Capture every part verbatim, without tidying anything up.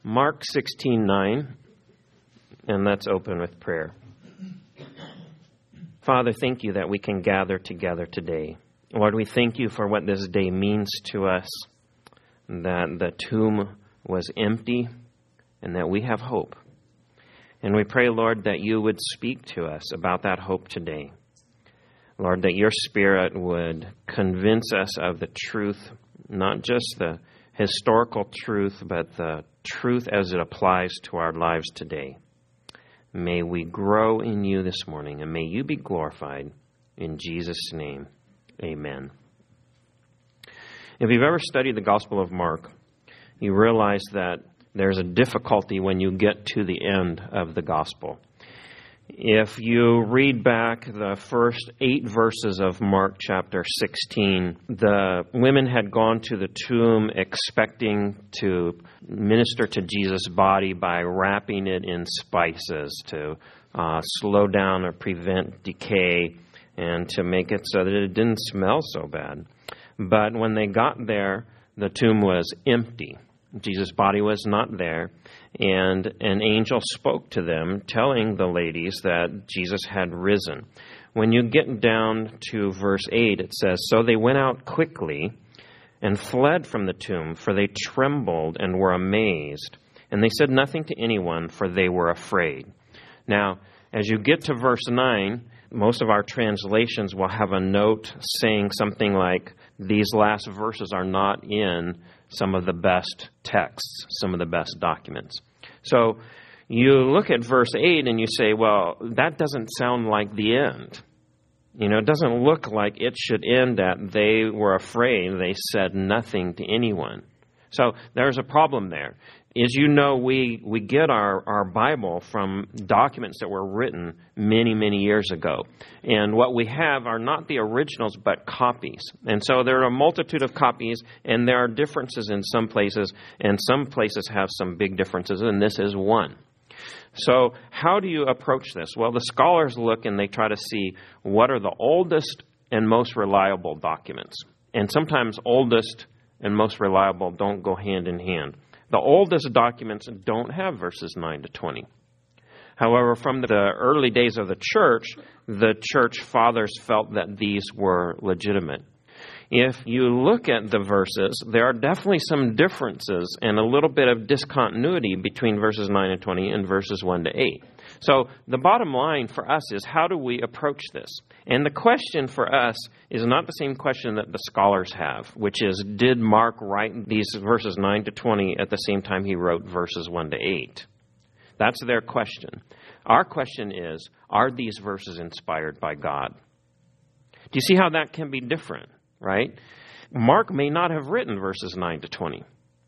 Mark sixteen nine, and let's open with prayer. Father, thank you that we can gather together today. Lord, we thank you for what this day means to us, that the tomb was empty and that we have hope. And we pray, Lord, that you would speak to us about that hope today. Lord, that your Spirit would convince us of the truth, not just the historical truth, but the truth as it applies to our lives today. May we grow in you this morning, and may you be glorified. In Jesus' name, amen. If you've ever studied the Gospel of Mark, you realize that there's a difficulty when you get to the end of the Gospel. If you read back the first eight verses of Mark chapter sixteen, the women had gone to the tomb expecting to minister to Jesus' body by wrapping it in spices to uh, slow down or prevent decay and to make it so that it didn't smell so bad. But when they got there, the tomb was empty. Jesus' body was not there, and an angel spoke to them, telling the ladies that Jesus had risen. When you get down to verse eight, it says, "So they went out quickly and fled from the tomb, for they trembled and were amazed. And they said nothing to anyone, for they were afraid." Now, as you get to verse nine, most of our translations will have a note saying something like, these last verses are not in some of the best texts, some of the best documents. So you look at verse eight and you say, well, that doesn't sound like the end. You know, it doesn't look like it should end at they were afraid, they said nothing to anyone. So there's a problem there. As you know, we, we get our, our Bible from documents that were written many, many years ago. And what we have are not the originals, but copies. And so there are a multitude of copies, and there are differences in some places, and some places have some big differences, and this is one. So how do you approach this? Well, the scholars look and they try to see what are the oldest and most reliable documents. And sometimes oldest and most reliable don't go hand in hand. The oldest documents don't have verses nine to twenty. However, from the early days of the church, the church fathers felt that these were legitimate. If you look at the verses, there are definitely some differences and a little bit of discontinuity between verses nine and twenty and verses one to eight. So the bottom line for us is, how do we approach this? And the question for us is not the same question that the scholars have, which is, did Mark write these verses nine to twenty at the same time he wrote verses one to eight? That's their question. Our question is, are these verses inspired by God? Do you see how that can be different, right? Mark may not have written verses nine to twenty.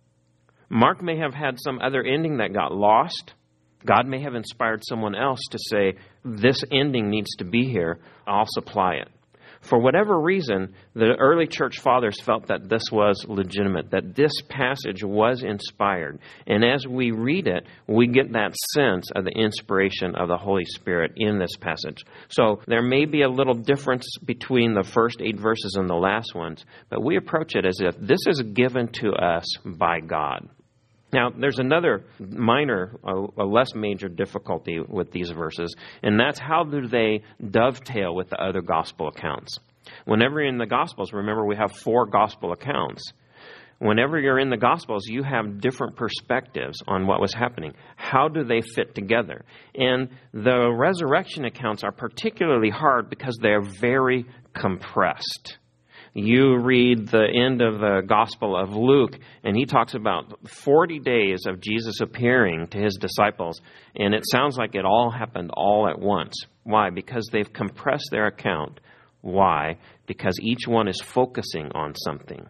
Mark may have had some other ending that got lost. God may have inspired someone else to say, this ending needs to be here, I'll supply it. For whatever reason, the early church fathers felt that this was legitimate, that this passage was inspired. And as we read it, we get that sense of the inspiration of the Holy Spirit in this passage. So there may be a little difference between the first eight verses and the last ones, but we approach it as if this is given to us by God. Now, there's another minor, a less major difficulty with these verses, and that's how do they dovetail with the other gospel accounts. Whenever you're in the Gospels, remember we have four gospel accounts. Whenever you're in the Gospels, you have different perspectives on what was happening. How do they fit together? And the resurrection accounts are particularly hard because they're very compressed. You read the end of the Gospel of Luke, and he talks about forty days of Jesus appearing to his disciples, and it sounds like it all happened all at once. Why? Because they've compressed their account. Why? Because each one is focusing on something.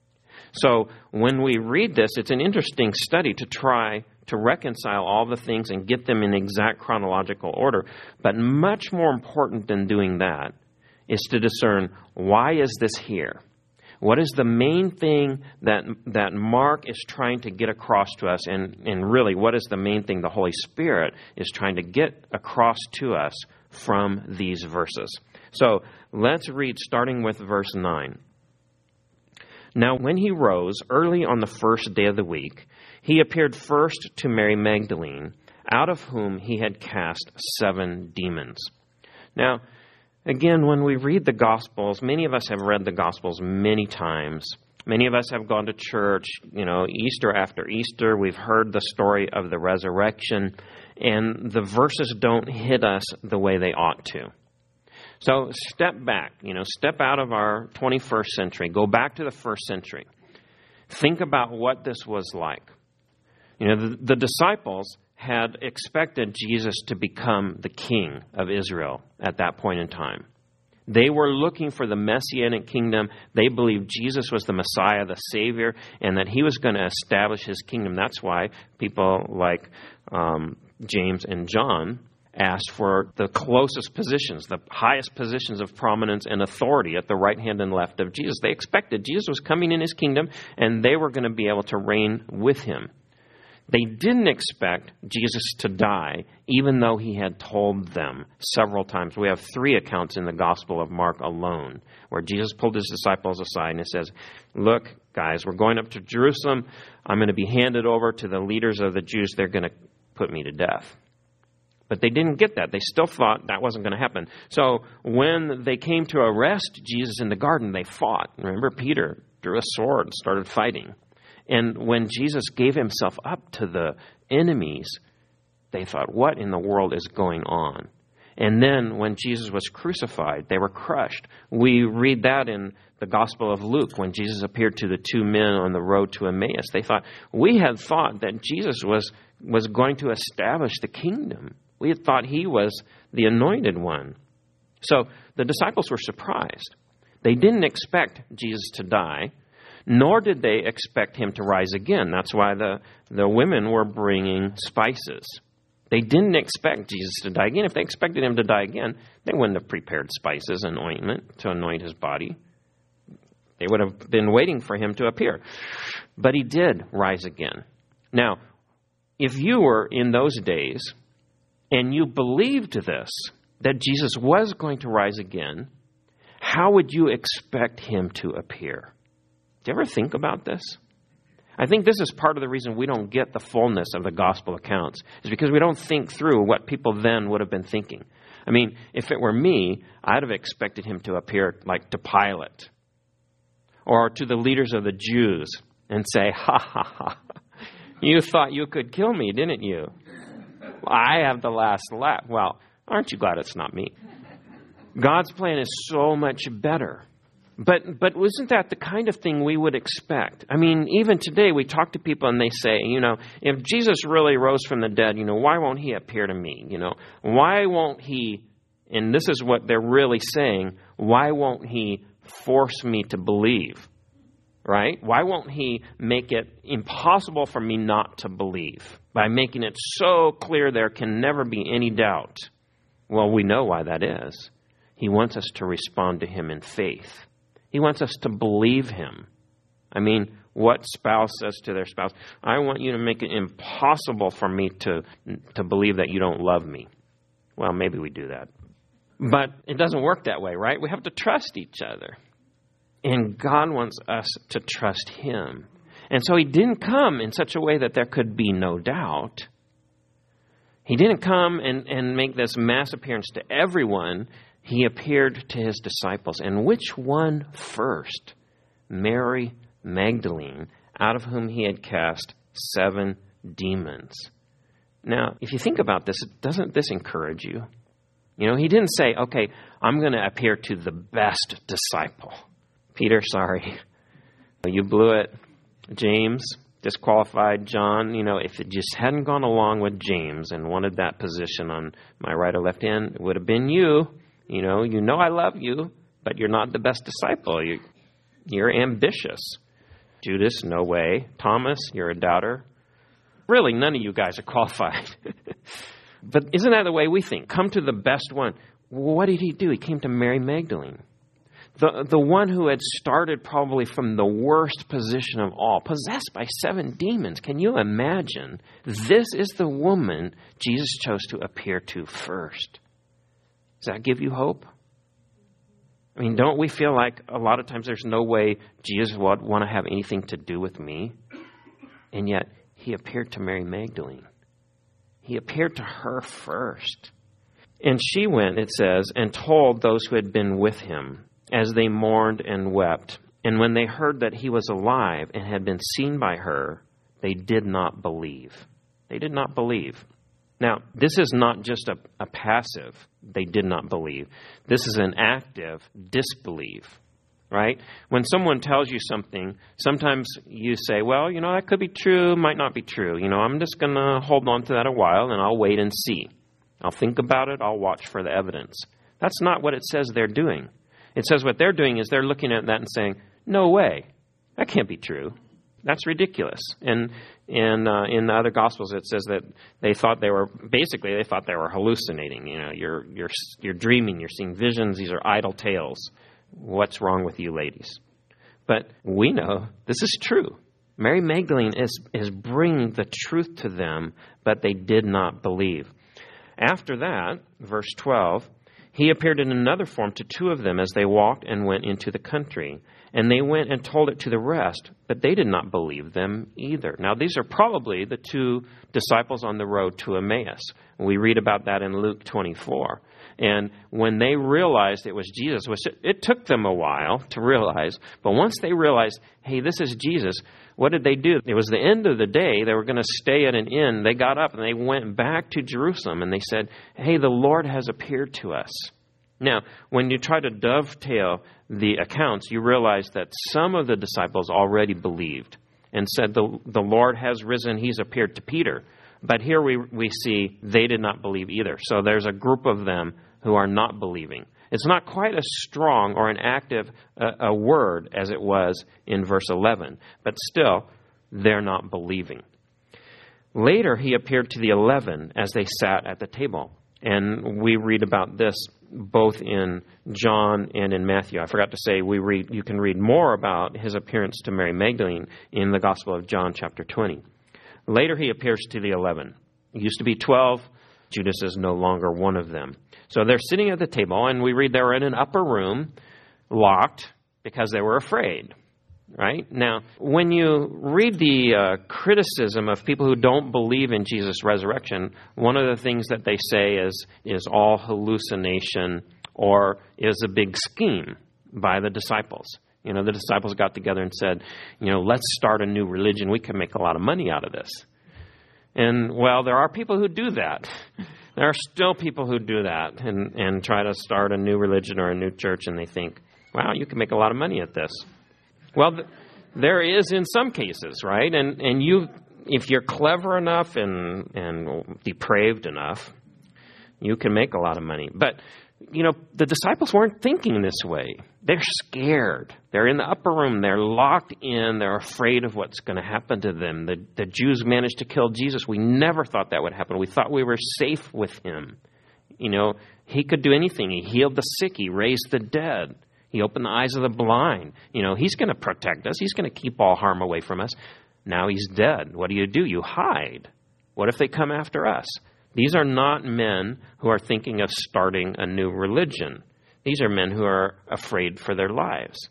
So when we read this, it's an interesting study to try to reconcile all the things and get them in exact chronological order. But much more important than doing that is to discern, why is this here? What is the main thing that that Mark is trying to get across to us? And, and really, what is the main thing the Holy Spirit is trying to get across to us from these verses? So let's read starting with verse nine. Now when he rose early on the first day of the week, He appeared first to Mary Magdalene, out of whom he had cast seven demons. Now, again, when we read the Gospels, many of us have read the Gospels many times. Many of us have gone to church, you know, Easter after Easter. We've heard the story of the resurrection, and the verses don't hit us the way they ought to. So step back, you know, step out of our twenty-first century. Go back to the first century. Think about what this was like. You know, the, the disciples had expected Jesus to become the king of Israel at that point in time. They were looking for the Messianic kingdom. They believed Jesus was the Messiah, the Savior, and that he was going to establish his kingdom. That's why people like um, James and John asked for the closest positions, the highest positions of prominence and authority at the right hand and left of Jesus. They expected Jesus was coming in his kingdom, and they were going to be able to reign with him. They didn't expect Jesus to die, even though he had told them several times. We have three accounts in the Gospel of Mark alone, where Jesus pulled his disciples aside and says, look, guys, we're going up to Jerusalem. I'm going to be handed over to the leaders of the Jews. They're going to put me to death. But they didn't get that. They still thought that wasn't going to happen. So when they came to arrest Jesus in the garden, they fought. Remember, Peter drew a sword and started fighting. And when Jesus gave himself up to the enemies, they thought, what in the world is going on? And then when Jesus was crucified, they were crushed. We read that in the Gospel of Luke when Jesus appeared to the two men on the road to Emmaus. They thought, we had thought that Jesus was, was going to establish the kingdom. We had thought he was the anointed one. So the disciples were surprised. They didn't expect Jesus to die, nor did they expect him to rise again. That's why the, the women were bringing spices. They didn't expect Jesus to die again. If they expected him to die again, they wouldn't have prepared spices and ointment to anoint his body. They would have been waiting for him to appear. But he did rise again. Now, if you were in those days and you believed this, that Jesus was going to rise again, how would you expect him to appear? Do you ever think about this? I think this is part of the reason we don't get the fullness of the gospel accounts, is because we don't think through what people then would have been thinking. I mean, if it were me, I'd have expected him to appear like to Pilate or to the leaders of the Jews and say, ha, ha, ha, you thought you could kill me, didn't you? I have the last laugh. Well, aren't you glad it's not me? God's plan is so much better. But but wasn't that the kind of thing we would expect? I mean, even today we talk to people and they say, you know, if Jesus really rose from the dead, you know, why won't he appear to me? You know, why won't he, and this is what they're really saying, why won't he force me to believe? Right? Why won't he make it impossible for me not to believe by making it so clear there can never be any doubt? Well, we know why that is. He wants us to respond to him in faith. He wants us to believe him. I mean, what spouse says to their spouse, I want you to make it impossible for me to, to believe that you don't love me. Well, maybe we do that. But it doesn't work that way, right? We have to trust each other. And God wants us to trust him. And so he didn't come in such a way that there could be no doubt. He didn't come and, and make this mass appearance to everyone. He appeared to his disciples. And which one first? Mary Magdalene, out of whom he had cast seven demons. Now, if you think about this, doesn't this encourage you? You know, he didn't say, okay, I'm going to appear to the best disciple. Peter, sorry. You blew it. James, disqualified. John, you know, if it just hadn't gone along with James and wanted that position on my right or left hand, it would have been you. You know, you know I love you, but you're not the best disciple. You, you're ambitious. Judas, no way. Thomas, you're a doubter. Really, none of you guys are qualified. But isn't that the way we think? Come to the best one. What did he do? He came to Mary Magdalene. The, the one who had started probably from the worst position of all, possessed by seven demons. Can you imagine? This is the woman Jesus chose to appear to first. Does that give you hope? I mean, don't we feel like a lot of times there's no way Jesus would want to have anything to do with me? And yet, He appeared to Mary Magdalene. He appeared to her first. And she went, it says, and told those who had been with him, as they mourned and wept. And when they heard that he was alive and had been seen by her, they did not believe. They did not believe. Now, this is not just a, a passive, they did not believe. This is an active disbelief, right? When someone tells you something, sometimes you say, well, you know, that could be true, might not be true. You know, I'm just going to hold on to that a while and I'll wait and see. I'll think about it, I'll watch for the evidence. That's not what it says they're doing. It says what they're doing is they're looking at that and saying, no way, that can't be true. That's ridiculous. And and uh, in the other Gospels, it says that they thought they were, basically, they thought they were hallucinating. You know, you're you're you're dreaming, you're seeing visions, these are idle tales. What's wrong with you ladies? But we know this is true. Mary Magdalene is, is bringing the truth to them, but they did not believe. After that, verse twelve, he appeared in another form to two of them as they walked and went into the country. And they went and told it to the rest, but they did not believe them either. Now, these are probably the two disciples on the road to Emmaus. We read about that in Luke twenty-four. And when they realized it was Jesus, which it took them a while to realize, but once they realized, hey, this is Jesus, what did they do? It was the end of the day. They were going to stay at an inn. They got up and they went back to Jerusalem and they said, hey, the Lord has appeared to us. Now, when you try to dovetail the accounts, you realize that some of the disciples already believed and said, the, the Lord has risen, he's appeared to Peter. But here we, we see they did not believe either. So there's a group of them who are not believing. It's not quite as strong or an active uh, a word as it was in verse eleven, but still, they're not believing. Later, he appeared to the eleven as they sat at the table. And we read about this both in John and in Matthew. I forgot to say, we read. You can read more about his appearance to Mary Magdalene in the Gospel of John, chapter twenty. Later, he appears to the eleven. It used to be twelve. Judas is no longer one of them. So they're sitting at the table, and we read they were in an upper room, locked, because they were afraid. Right? Now, when you read the uh, criticism of people who don't believe in Jesus' resurrection, one of the things that they say is, is all hallucination or is a big scheme by the disciples. You know, the disciples got together and said, you know, let's start a new religion. We can make a lot of money out of this. And, well, there are people who do that. There are still people who do that and, and try to start a new religion or a new church, and they think, wow, you can make a lot of money at this. Well, th- there is in some cases, right? And and you, if you're clever enough and and depraved enough, you can make a lot of money. But, you know, the disciples weren't thinking this way. They're scared. They're in the upper room. They're locked in. They're afraid of what's going to happen to them. The, the Jews managed to kill Jesus. We never thought that would happen. We thought we were safe with him. You know, he could do anything. He healed the sick. He raised the dead. He opened the eyes of the blind. You know, he's going to protect us. He's going to keep all harm away from us. Now he's dead. What do you do? You hide. What if they come after us? These are not men who are thinking of starting a new religion. These are men who are afraid for their lives.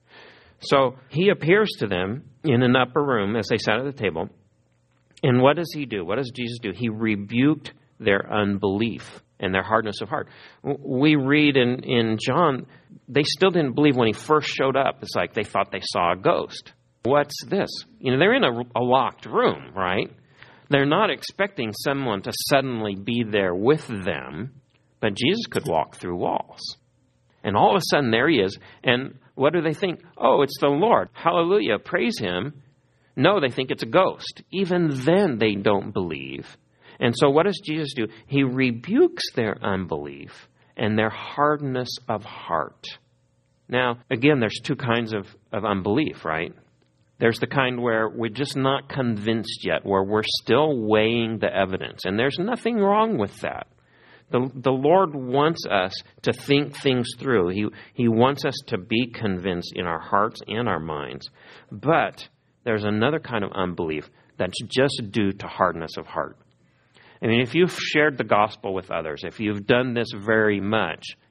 So he appears to them in an upper room as they sat at the table. And what does he do? What does Jesus do? He rebuked their unbelief and their hardness of heart. We read in, in John, they still didn't believe when he first showed up. It's like they thought they saw a ghost. What's this? You know, they're in a, a locked room, right? They're not expecting someone to suddenly be there with them, but Jesus could walk through walls. And all of a sudden, there he is. And what do they think? Oh, it's the Lord. Hallelujah. Praise him. No, they think it's a ghost. Even then, they don't believe. And so what does Jesus do? He rebukes their unbelief and their hardness of heart. Now, again, there's two kinds of, of unbelief, right? There's the kind where we're just not convinced yet, where we're still weighing the evidence. And there's nothing wrong with that. The, the Lord wants us to think things through. He, he wants us to be convinced in our hearts and our minds. But there's another kind of unbelief that's just due to hardness of heart. I mean, if you've shared the gospel with others, if you've done this very much,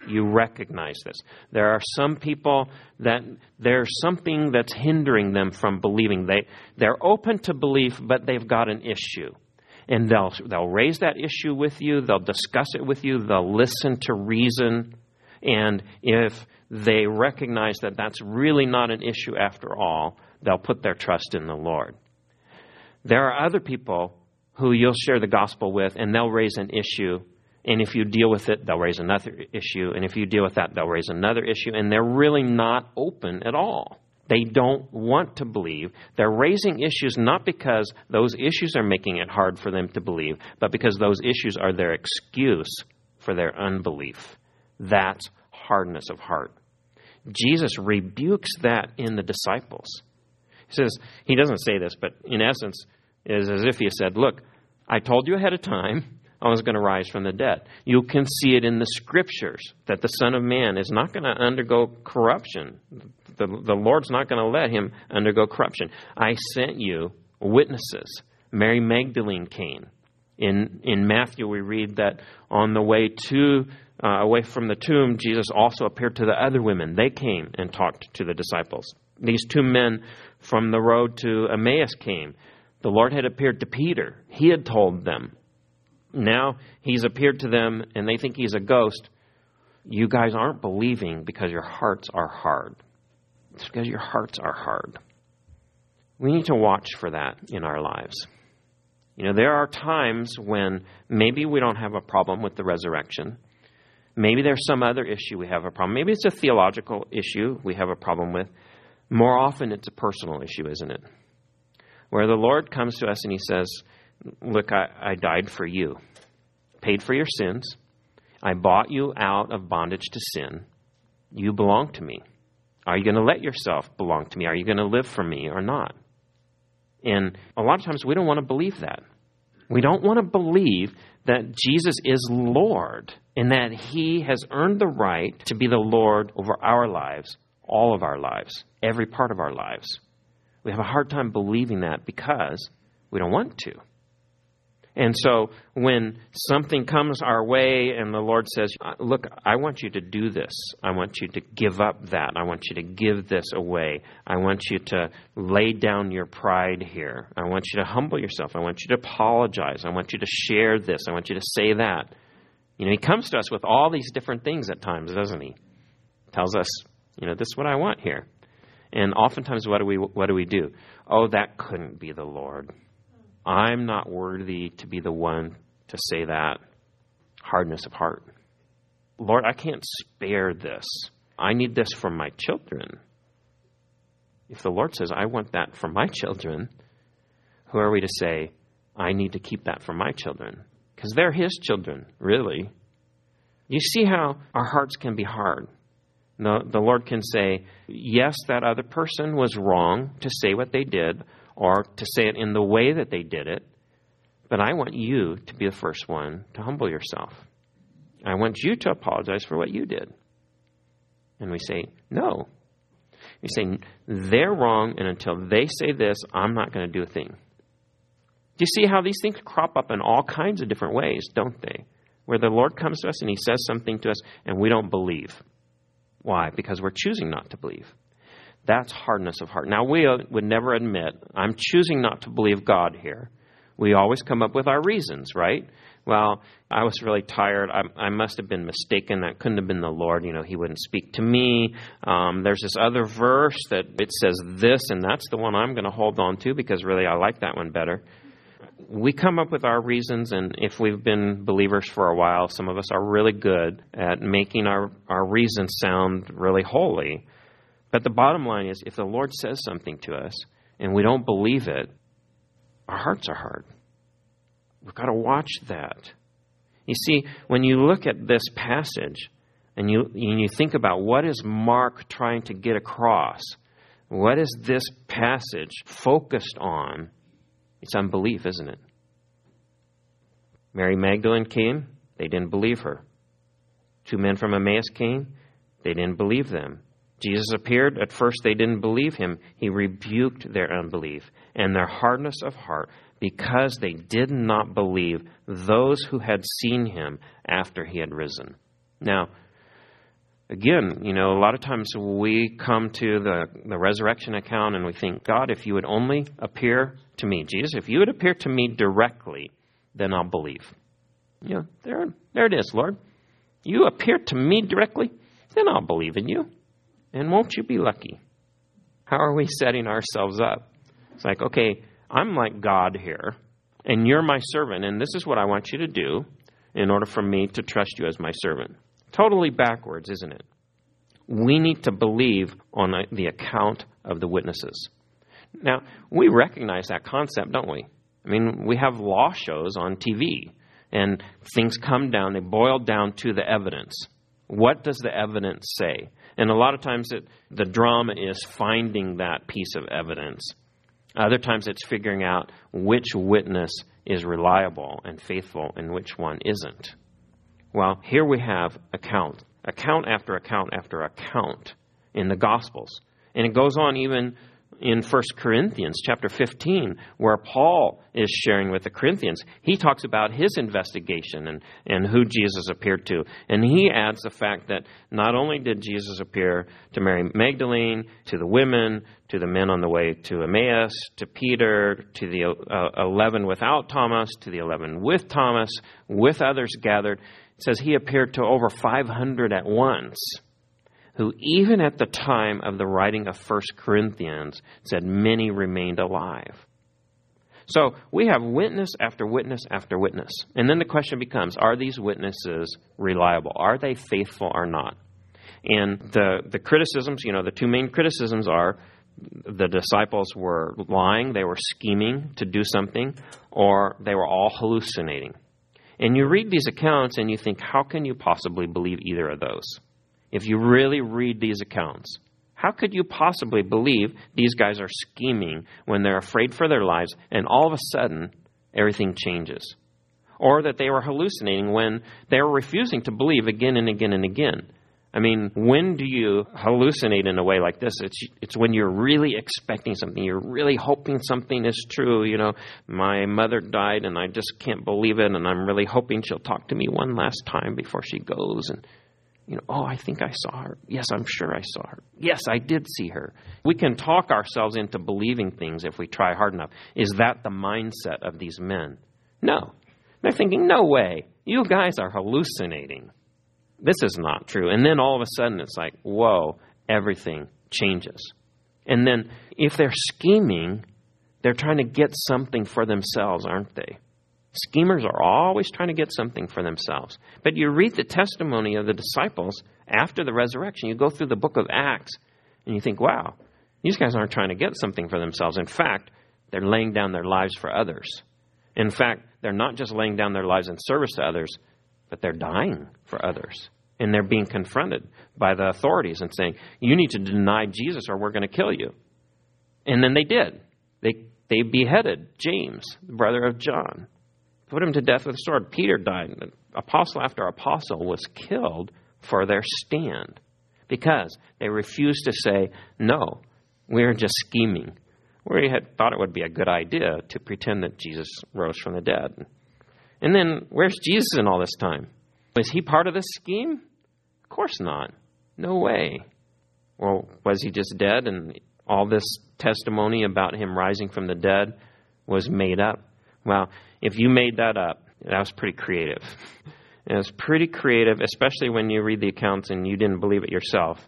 You recognize this. There are some people that there's something that's hindering them from believing. They, they're open to belief, but they've got an issue. And they'll, they'll raise that issue with you. They'll discuss it with you. They'll listen to reason. And if they recognize that that's really not an issue after all, they'll put their trust in the Lord. There are other people who you'll share the gospel with, and they'll raise an issue. And if you deal with it, they'll raise another issue. And if you deal with that, they'll raise another issue. And they're really not open at all. They don't want to believe. They're raising issues not because those issues are making it hard for them to believe, but because those issues are their excuse for their unbelief. That's hardness of heart. Jesus rebukes that in the disciples. He says, he doesn't say this, but in essence, it is as if he said, look, I told you ahead of time I was going to rise from the dead. You can see it in the scriptures that the Son of Man is not going to undergo corruption. The, the Lord's not going to let him undergo corruption. I sent you witnesses. Mary Magdalene came. In in Matthew, we read that on the way to uh, away from the tomb, Jesus also appeared to the other women. They came and talked to the disciples. These two men from the road to Emmaus came. The Lord had appeared to Peter. He had told them. Now he's appeared to them and they think he's a ghost. You guys aren't believing because your hearts are hard. It's because your hearts are hard. We need to watch for that in our lives. You know, there are times when maybe we don't have a problem with the resurrection. Maybe there's some other issue we have a problem. Maybe it's a theological issue we have a problem with. More often it's a personal issue, isn't it? Where the Lord comes to us and he says, look, I, I died for you, paid for your sins. I bought you out of bondage to sin. You belong to me. Are you going to let yourself belong to me? Are you going to live for me or not? And a lot of times we don't want to believe that. We don't want to believe that Jesus is Lord and that he has earned the right to be the Lord over our lives, all of our lives, every part of our lives. We have a hard time believing that because we don't want to. And so when something comes our way and the Lord says, look, I want you to do this. I want you to give up that. I want you to give this away. I want you to lay down your pride here. I want you to humble yourself. I want you to apologize. I want you to share this. I want you to say that. You know, he comes to us with all these different things at times, doesn't he? Tells us, you know, this is what I want here. And oftentimes what do we what do we do? Oh, that couldn't be the Lord. I'm not worthy to be the one to say that. Hardness of heart. Lord, I can't spare this. I need this for my children. If the Lord says, I want that for my children, who are we to say, I need to keep that for my children? Because they're his children, really. You see how our hearts can be hard. The, the Lord can say, yes, that other person was wrong to say what they did, or to say it in the way that they did it. But I want you to be the first one to humble yourself. I want you to apologize for what you did. And we say, no. We say, they're wrong, and until they say this, I'm not going to do a thing. Do you see how these things crop up in all kinds of different ways, don't they? Where the Lord comes to us and he says something to us, and we don't believe. Why? Because we're choosing not to believe. That's hardness of heart. Now, we would never admit, I'm choosing not to believe God here. We always come up with our reasons, right? Well, I was really tired. I, I must have been mistaken. That couldn't have been the Lord. You know, he wouldn't speak to me. Um, there's this other verse that it says this, and that's the one I'm going to hold on to because really I like that one better. We come up with our reasons, and if we've been believers for a while, some of us are really good at making our, our reasons sound really holy. But the bottom line is, if the Lord says something to us and we don't believe it, our hearts are hard. We've got to watch that. You see, when you look at this passage and you, and you think about what is Mark trying to get across, what is this passage focused on? It's unbelief, isn't it? Mary Magdalene came. They didn't believe her. Two men from Emmaus came. They didn't believe them. Jesus appeared. At first, they didn't believe him. He rebuked their unbelief and their hardness of heart because they did not believe those who had seen him after he had risen. Now, Again, you know, a lot of times we come to the, the resurrection account and we think, God, if you would only appear to me, Jesus, if you would appear to me directly, then I'll believe. You know, there, there it is, Lord. You appear to me directly, then I'll believe in you. And won't you be lucky? How are we setting ourselves up? It's like, okay, I'm like God here, and you're my servant, and this is what I want you to do in order for me to trust you as my servant. Totally backwards, isn't it? We need to believe on the account of the witnesses. Now, we recognize that concept, don't we? I mean, we have law shows on T V, and things come down, they boil down to the evidence. What does the evidence say? And a lot of times it, the drama is finding that piece of evidence. Other times it's figuring out which witness is reliable and faithful and which one isn't. Well, here we have account, account after account after account in the Gospels. And it goes on even in First Corinthians chapter fifteen, where Paul is sharing with the Corinthians. He talks about his investigation and, and who Jesus appeared to. And he adds the fact that not only did Jesus appear to Mary Magdalene, to the women, to the men on the way to Emmaus, to Peter, to the uh, eleven without Thomas, to the eleven with Thomas, with others gathered. It says he appeared to over five hundred at once, who even at the time of the writing of First Corinthians said many remained alive. So we have witness after witness after witness. And then the question becomes, are these witnesses reliable? Are they faithful or not? And the, the criticisms, you know, the two main criticisms are the disciples were lying, they were scheming to do something, or they were all hallucinating. And you read these accounts and you think, how can you possibly believe either of those? If you really read these accounts, how could you possibly believe these guys are scheming when they're afraid for their lives and all of a sudden everything changes? Or that they were hallucinating when they were refusing to believe again and again and again. I mean, when do you hallucinate in a way like this? It's it's when you're really expecting something. You're really hoping something is true. You know, my mother died and I just can't believe it. And I'm really hoping she'll talk to me one last time before she goes. And, you know, oh, I think I saw her. Yes, I'm sure I saw her. Yes, I did see her. We can talk ourselves into believing things if we try hard enough. Is that the mindset of these men? No. They're thinking, no way. You guys are hallucinating. This is not true. And then all of a sudden it's like, whoa, everything changes. And then if they're scheming, they're trying to get something for themselves, aren't they? Schemers are always trying to get something for themselves. But you read the testimony of the disciples after the resurrection. You go through the book of Acts and you think, wow, these guys aren't trying to get something for themselves. In fact, they're laying down their lives for others. In fact, they're not just laying down their lives in service to others, but they're dying for others. And they're being confronted by the authorities and saying, you need to deny Jesus or we're going to kill you. And then they did. They they beheaded James, the brother of John. Put him to death with a sword. Peter died. Apostle after apostle was killed for their stand because they refused to say, no, we're just scheming. We had thought it would be a good idea to pretend that Jesus rose from the dead. And then, where's Jesus in all this time? Was he part of this scheme? Of course not. No way. Well, was he just dead and all this testimony about him rising from the dead was made up? Well, if you made that up, that was pretty creative. It was pretty creative, especially when you read the accounts and you didn't believe it yourself.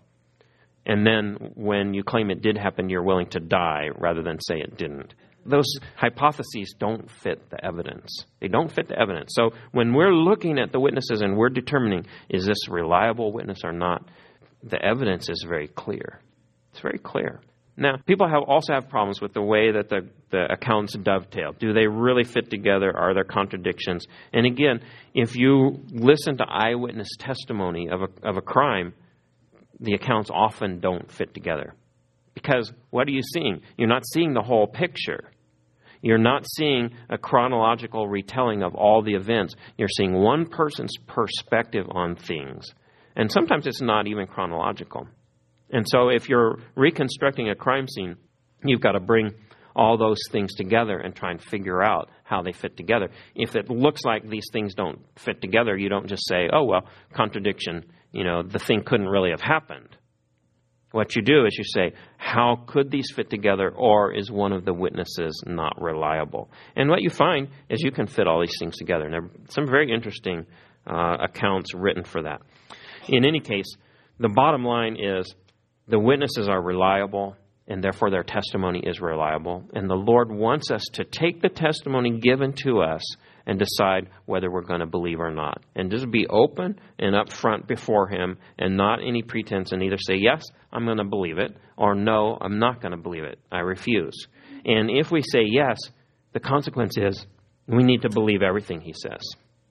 And then when you claim it did happen, you're willing to die rather than say it didn't. Those hypotheses don't fit the evidence. They don't fit the evidence. So when we're looking at the witnesses and we're determining, is this a reliable witness or not, the evidence is very clear. It's very clear. Now, people have also have problems with the way that the, the accounts dovetail. Do they really fit together? Are there contradictions? And again, if you listen to eyewitness testimony of a, of a crime, the accounts often don't fit together. Because what are you seeing? You're not seeing the whole picture. You're not seeing a chronological retelling of all the events. You're seeing one person's perspective on things. And sometimes it's not even chronological. And so if you're reconstructing a crime scene, you've got to bring all those things together and try and figure out how they fit together. If it looks like these things don't fit together, you don't just say, oh, well, contradiction you know, the thing couldn't really have happened. What you do is you say, how could these fit together, or is one of the witnesses not reliable? And what you find is you can fit all these things together. And there are some very interesting uh, accounts written for that. In any case, the bottom line is the witnesses are reliable, and therefore their testimony is reliable. And the Lord wants us to take the testimony given to us and decide whether we're going to believe or not. And just be open and upfront before Him, and not any pretense, and either say, yes, I'm going to believe it, or no, I'm not going to believe it. I refuse. And if we say yes, the consequence is we need to believe everything He says.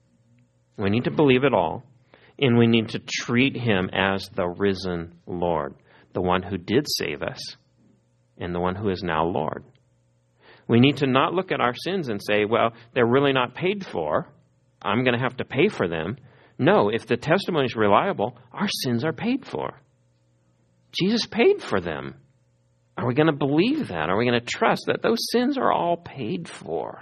We need to believe it all, and we need to treat Him as the risen Lord, the one who did save us, and the one who is now Lord. We need to not look at our sins and say, well, they're really not paid for. I'm going to have to pay for them. No, if the testimony is reliable, our sins are paid for. Jesus paid for them. Are we going to believe that? Are we going to trust that those sins are all paid for?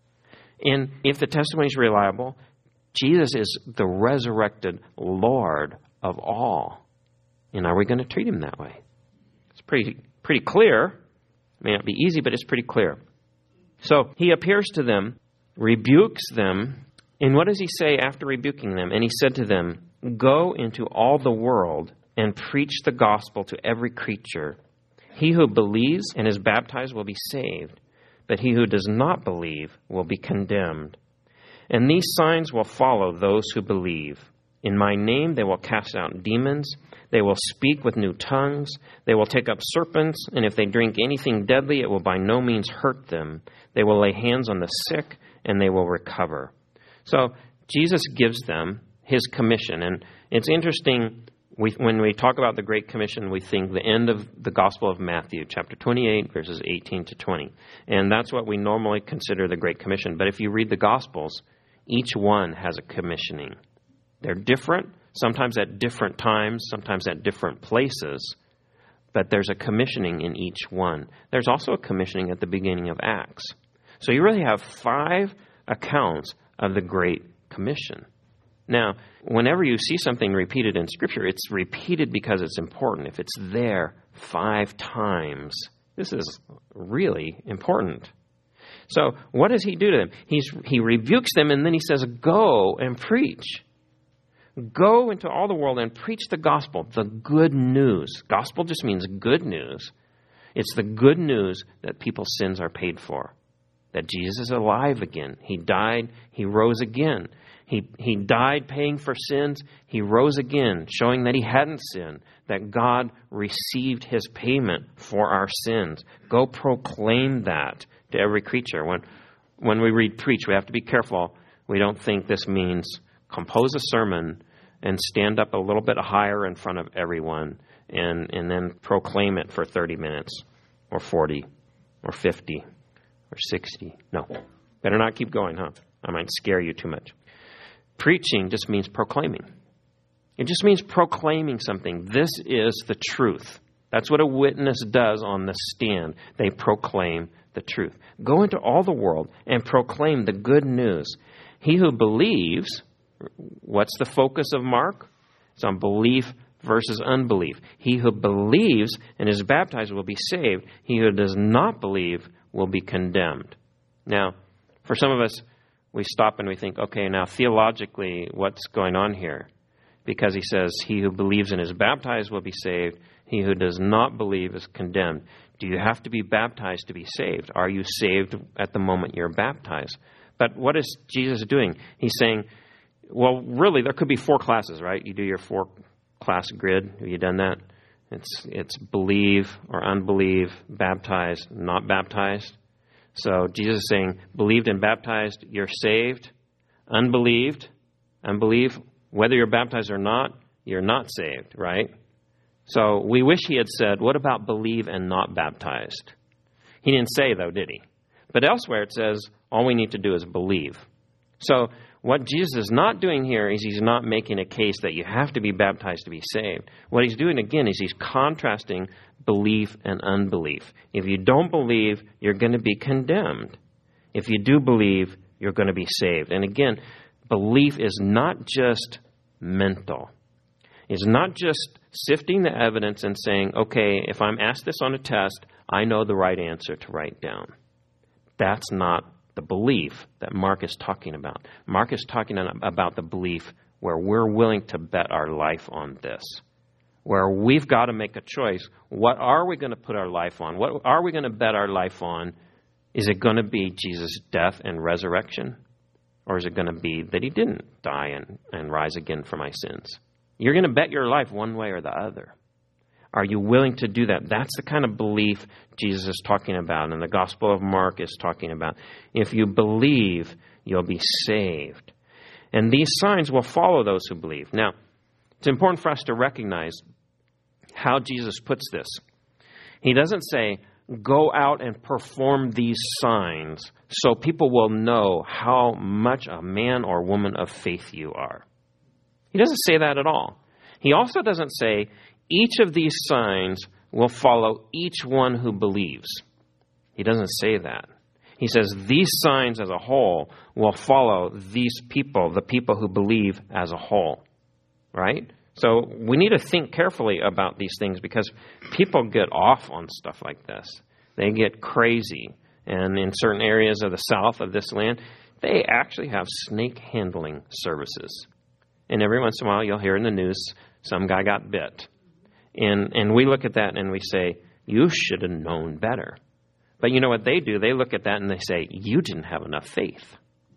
And if the testimony is reliable, Jesus is the resurrected Lord of all. And are we going to treat Him that way? It's pretty, pretty clear. It may not be easy, but it's pretty clear. So He appears to them, rebukes them, and what does He say after rebuking them? And He said to them, go into all the world and preach the gospel to every creature. He who believes and is baptized will be saved, but he who does not believe will be condemned. And these signs will follow those who believe. In my name they will cast out demons. They will speak with new tongues. They will take up serpents, and if they drink anything deadly, it will by no means hurt them. They will lay hands on the sick, and they will recover. So Jesus gives them His commission. And it's interesting, we, when we talk about the Great Commission, we think the end of the Gospel of Matthew, chapter twenty-eight, verses eighteen to twenty. And that's what we normally consider the Great Commission. But if you read the Gospels, each one has a commissioning. They're different, sometimes at different times, sometimes at different places, but there's a commissioning in each one. There's also a commissioning at the beginning of Acts. So you really have five accounts of the Great Commission. Now, whenever you see something repeated in Scripture, it's repeated because it's important. If it's there five times, this is really important. So what does He do to them? He's, he rebukes them, and then He says, go and preach. Go into all the world and preach the gospel, the good news. Gospel just means good news. It's the good news that people's sins are paid for, that Jesus is alive again. He died, He rose again. He, he died paying for sins. He rose again, showing that He hadn't sinned, that God received His payment for our sins. Go proclaim that to every creature. When, when we read preach, we have to be careful. We don't think this means compose a sermon and stand up a little bit higher in front of everyone and, and then proclaim it for thirty minutes or forty or fifty or sixty. No. Better not keep going, huh? I might scare you too much. Preaching just means proclaiming. It just means proclaiming something. This is the truth. That's what a witness does on the stand. They proclaim the truth. Go into all the world and proclaim the good news. He who believes, what's the focus of Mark? It's on belief versus unbelief. He who believes and is baptized will be saved. He who does not believe will be condemned. Now, for some of us, we stop and we think, okay, now theologically, what's going on here? Because He says, he who believes and is baptized will be saved. He who does not believe is condemned. Do you have to be baptized to be saved? Are you saved at the moment you're baptized? But what is Jesus doing? He's saying, well, really, there could be four classes, right? You do your four-class grid. Have you done that? It's it's believe or unbelieve, baptized, not baptized. So Jesus is saying, believed and baptized, you're saved. Unbelieved, unbelief, whether you're baptized or not, you're not saved, right? So we wish He had said, what about believe and not baptized? He didn't say, though, did He? But elsewhere it says, all we need to do is believe. So what Jesus is not doing here is He's not making a case that you have to be baptized to be saved. What He's doing, again, is He's contrasting belief and unbelief. If you don't believe, you're going to be condemned. If you do believe, you're going to be saved. And again, belief is not just mental. is not just sifting the evidence and saying, okay, if I'm asked this on a test, I know the right answer to write down. That's not the belief that Mark is talking about. Mark is talking about the belief where we're willing to bet our life on this, where we've got to make a choice. What are we going to put our life on? What are we going to bet our life on? Is it going to be Jesus' death and resurrection? Or is it going to be that he didn't die and, and rise again for my sins? You're going to bet your life one way or the other. Are you willing to do that? That's the kind of belief Jesus is talking about, and the Gospel of Mark is talking about. If you believe, you'll be saved. And these signs will follow those who believe. Now, it's important for us to recognize how Jesus puts this. He doesn't say, go out and perform these signs so people will know how much a man or woman of faith you are. He doesn't say that at all. He also doesn't say, each of these signs will follow each one who believes. He doesn't say that. He says these signs as a whole will follow these people, the people who believe as a whole. Right? So we need to think carefully about these things because people get off on stuff like this. They get crazy. And in certain areas of the south of this land, they actually have snake handling services. And every once in a while, you'll hear in the news, some guy got bit. And and we look at that and we say, you should have known better. But you know what they do? They look at that and they say, you didn't have enough faith.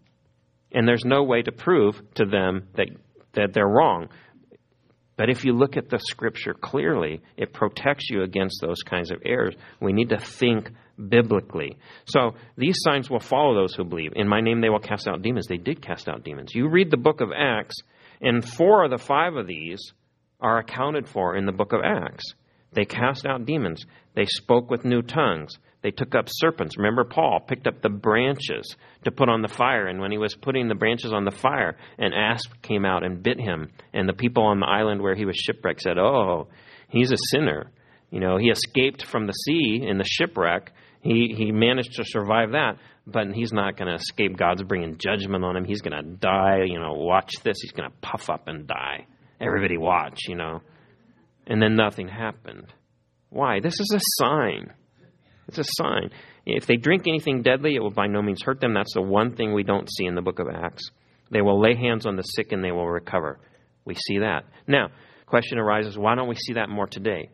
And there's no way to prove to them that, that they're wrong. But if you look at the Scripture clearly, it protects you against those kinds of errors. We need to think biblically. So these signs will follow those who believe. In my name they will cast out demons. They did cast out demons. You read the book of Acts, and four of the five of these are accounted for in the book of Acts. They cast out demons. They spoke with new tongues. They took up serpents. Remember, Paul picked up the branches to put on the fire. And when he was putting the branches on the fire, an asp came out and bit him. And the people on the island where he was shipwrecked said, oh, he's a sinner. You know, he escaped from the sea in the shipwreck. He he managed to survive that. But he's not going to escape. God's bringing judgment on him. He's going to die. You know, watch this. He's going to puff up and die. Everybody watch, you know. And then nothing happened. Why? This is a sign. It's a sign. If they drink anything deadly, it will by no means hurt them. That's the one thing we don't see in the book of Acts. They will lay hands on the sick and they will recover. We see that. Now, question arises, why don't we see that more today?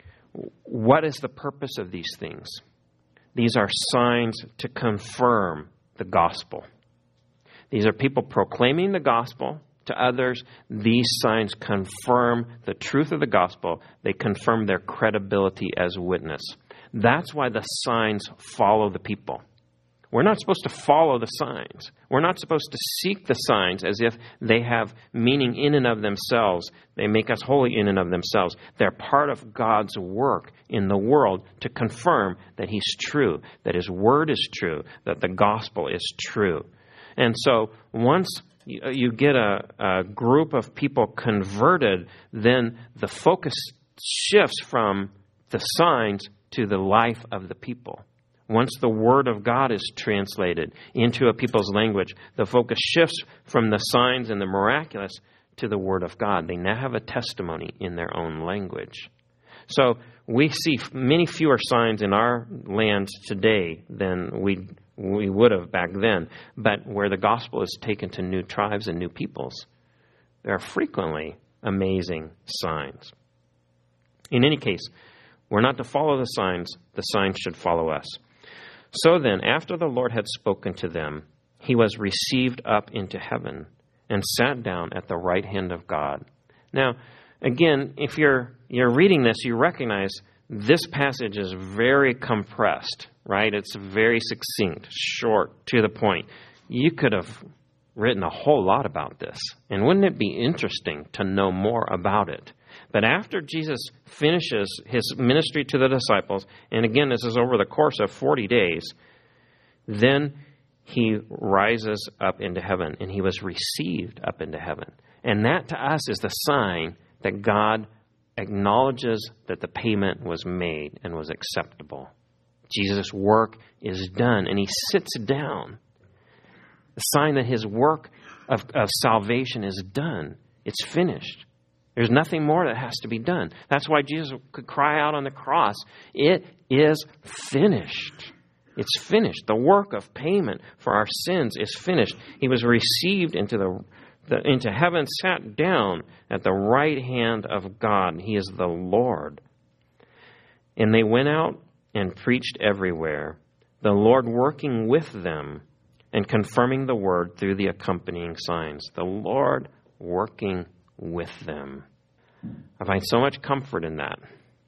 What is the purpose of these things? These are signs to confirm the gospel. These are people proclaiming the gospel to others. These signs confirm the truth of the gospel. They confirm their credibility as witness. That's why the signs follow the people. We're not supposed to follow the signs. We're not supposed to seek the signs as if they have meaning in and of themselves. They make us holy in and of themselves. They're part of God's work in the world to confirm that He's true, that His word is true, that the gospel is true. And so once you get a, a group of people converted, then the focus shifts from the signs to the life of the people. Once the Word of God is translated into a people's language, the focus shifts from the signs and the miraculous to the Word of God. They now have a testimony in their own language. So we see many fewer signs in our lands today than we we would have back then. But where the gospel is taken to new tribes and new peoples, there are frequently amazing signs. In any case, we're not to follow the signs. The signs should follow us. So then, after the Lord had spoken to them, He was received up into heaven and sat down at the right hand of God. Now, again, if you're you're reading this, you recognize this passage is very compressed, right? It's very succinct, short, to the point. You could have written a whole lot about this, and wouldn't it be interesting to know more about it? But after Jesus finishes His ministry to the disciples, and again, this is over the course of forty days, then He rises up into heaven, and He was received up into heaven. And that to us is the sign that God acknowledges that the payment was made and was acceptable. Jesus' work is done, and He sits down. The sign that His work of, of salvation is done. It's finished. There's nothing more that has to be done. That's why Jesus could cry out on the cross, "It is finished." It's finished. The work of payment for our sins is finished. He was received into the, the into heaven, sat down at the right hand of God. He is the Lord. And they went out and preached everywhere, the Lord working with them and confirming the word through the accompanying signs. The Lord working with them. I find so much comfort in that.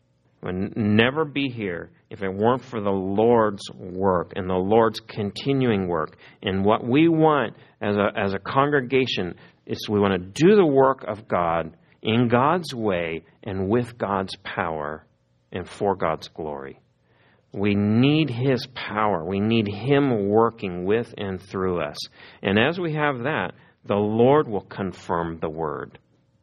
I would never be here if it weren't for the Lord's work and the Lord's continuing work. And what we want as a, as a congregation is we want to do the work of God in God's way and with God's power and for God's glory. We need His power. We need Him working with and through us. And as we have that, the Lord will confirm the word.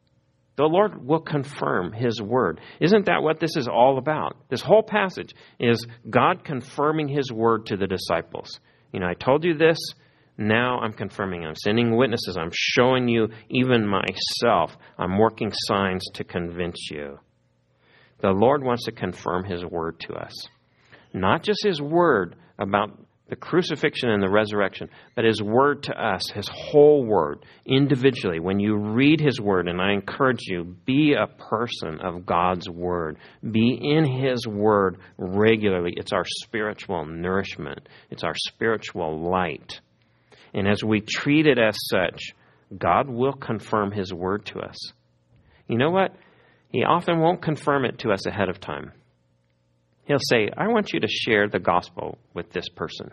The Lord will confirm His word. Isn't that what this is all about? This whole passage is God confirming His word to the disciples. You know, I told you this, now I'm confirming. I'm sending witnesses. I'm showing you even myself. I'm working signs to convince you. The Lord wants to confirm His word to us. Not just His word about the crucifixion and the resurrection, but His word to us, His whole word, individually. When you read His word, and I encourage you, be a person of God's word. Be in His word regularly. It's our spiritual nourishment. It's our spiritual light. And as we treat it as such, God will confirm His word to us. You know what? He often won't confirm it to us ahead of time. He'll say, I want you to share the gospel with this person.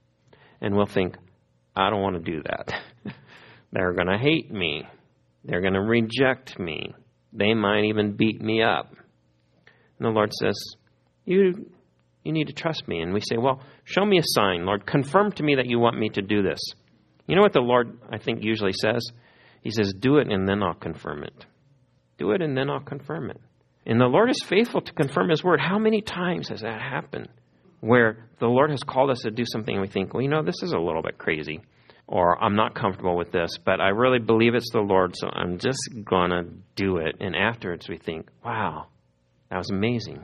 And we'll think, I don't want to do that. They're going to hate me. They're going to reject me. They might even beat me up. And the Lord says, you, you need to trust me. And we say, well, show me a sign, Lord. Confirm to me that you want me to do this. You know what the Lord, I think, usually says? He says, do it and then I'll confirm it. Do it and then I'll confirm it. And the Lord is faithful to confirm His word. How many times has that happened? Where the Lord has called us to do something and we think, well, you know, this is a little bit crazy. Or I'm not comfortable with this, but I really believe it's the Lord, so I'm just going to do it. And afterwards we think, wow, that was amazing.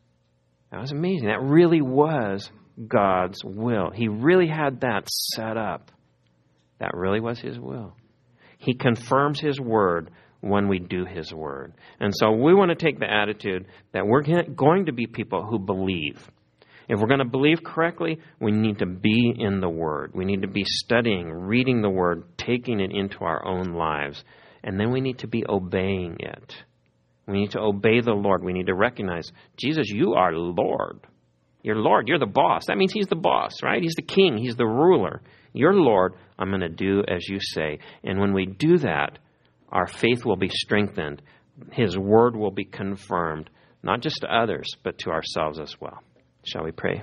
That was amazing. That really was God's will. He really had that set up. That really was His will. He confirms His word when we do His word. And so we want to take the attitude that we're going to be people who believe. If we're going to believe correctly, we need to be in the word. We need to be studying, reading the word, taking it into our own lives. And then we need to be obeying it. We need to obey the Lord. We need to recognize, Jesus, you are Lord. You're Lord. You're the boss. That means He's the boss, right? He's the king. He's the ruler. You're Lord. I'm going to do as you say. And when we do that, our faith will be strengthened. His word will be confirmed, not just to others, but to ourselves as well. Shall we pray?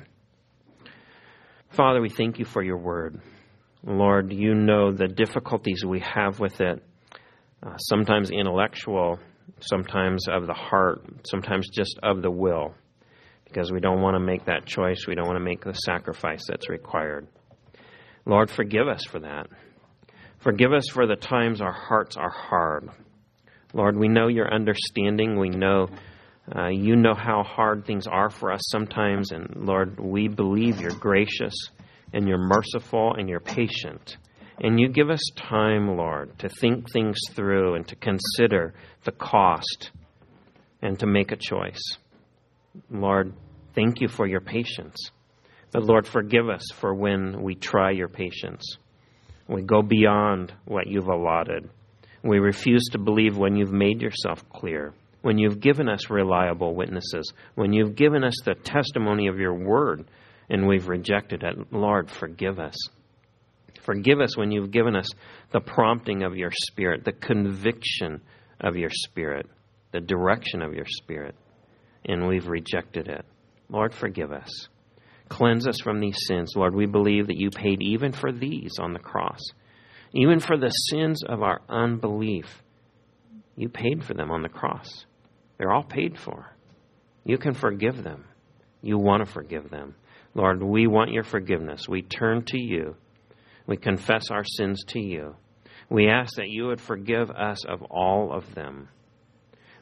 Father, we thank you for your word. Lord, you know the difficulties we have with it, uh, sometimes intellectual, sometimes of the heart, sometimes just of the will, because we don't want to make that choice. We don't want to make the sacrifice that's required. Lord, forgive us for that. Forgive us for the times our hearts are hard. Lord, we know your understanding. We know uh, you know how hard things are for us sometimes. And Lord, we believe you're gracious and you're merciful and you're patient. And you give us time, Lord, to think things through and to consider the cost and to make a choice. Lord, thank you for your patience. But Lord, forgive us for when we try your patience. We go beyond what you've allotted. We refuse to believe when you've made yourself clear, when you've given us reliable witnesses, when you've given us the testimony of your word, and we've rejected it. Lord, forgive us. Forgive us when you've given us the prompting of your Spirit, the conviction of your Spirit, the direction of your Spirit, and we've rejected it. Lord, forgive us. Cleanse us from these sins. Lord, we believe that you paid even for these on the cross. Even for the sins of our unbelief. You paid for them on the cross. They're all paid for. You can forgive them. You want to forgive them. Lord, we want your forgiveness. We turn to you. We confess our sins to you. We ask that you would forgive us of all of them.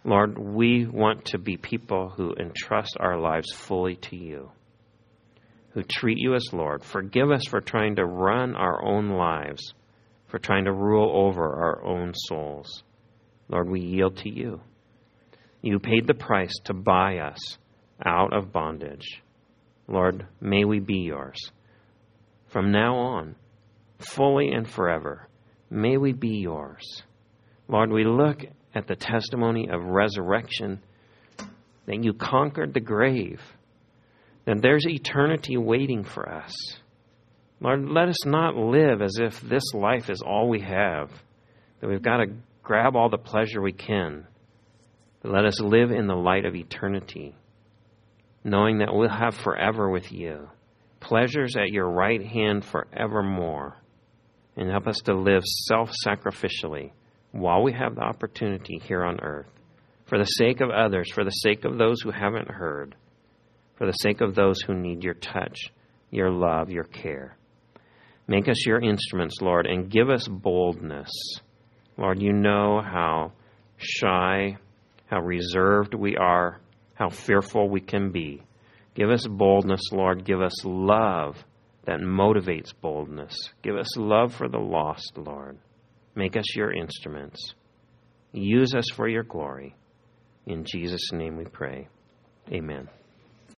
Lord, we want to be people who entrust our lives fully to you, who treat you as Lord. Forgive us for trying to run our own lives, for trying to rule over our own souls. Lord, we yield to you. You paid the price to buy us out of bondage. Lord, may we be yours. From now on, fully and forever, may we be yours. Lord, we look at the testimony of resurrection, that you conquered the grave, that there's eternity waiting for us. Lord, let us not live as if this life is all we have, that we've got to grab all the pleasure we can. But let us live in the light of eternity, knowing that we'll have forever with you, pleasures at your right hand forevermore. And help us to live self-sacrificially while we have the opportunity here on earth, for the sake of others, for the sake of those who haven't heard, for the sake of those who need your touch, your love, your care. Make us your instruments, Lord, and give us boldness. Lord, you know how shy, how reserved we are, how fearful we can be. Give us boldness, Lord. Give us love that motivates boldness. Give us love for the lost, Lord. Make us your instruments. Use us for your glory. In Jesus' name we pray. Amen.